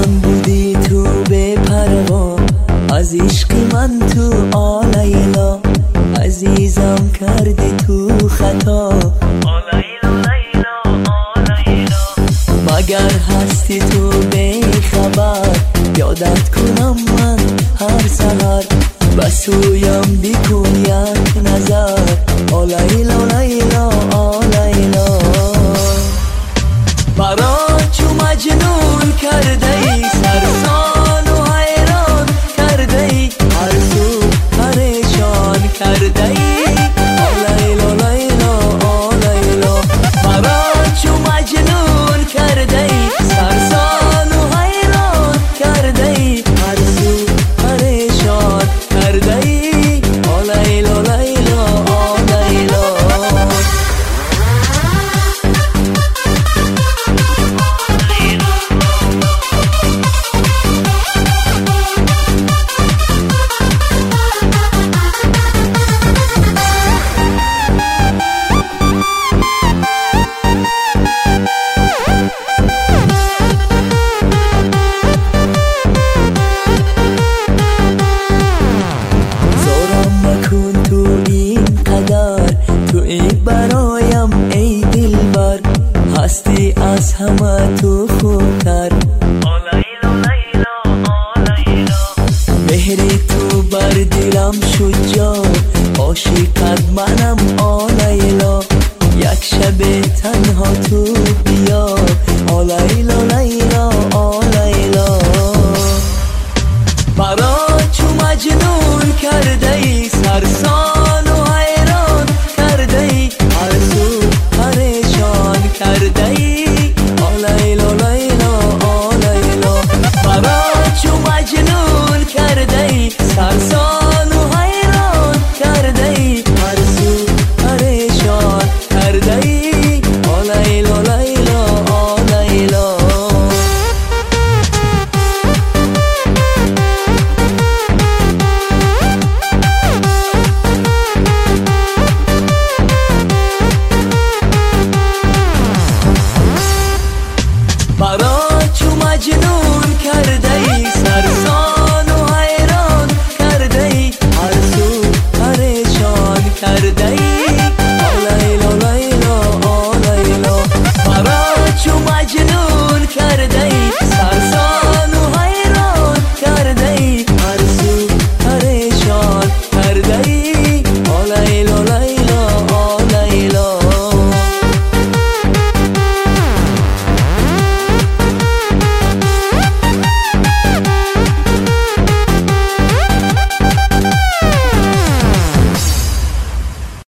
جان بودی تو به پروا، از عشق من تو آلیلا، عزیزم کردی تو خطا. مگر هستی تو به خبر، یادت کنم من هر سحر، بسویم بیکن یک نظر. آلیلا لیلا آلیلا، مرا چو مجنون کرده ای، سرسان و حیران کرده ای، هر سو پریشان کرده ای. آلیلا لیلا آلیلا، مرا چو مجنون کرده ای، سرسان و حیران کرده ای، هر سو پریشان کرده ای. آلیلا لیلا آلیلا. برایم ای دلبر، هستی از همه تو خوبتر. مهری تو بر دلم شد جا، عاشقت منم آلیلا، یک شب تنها تو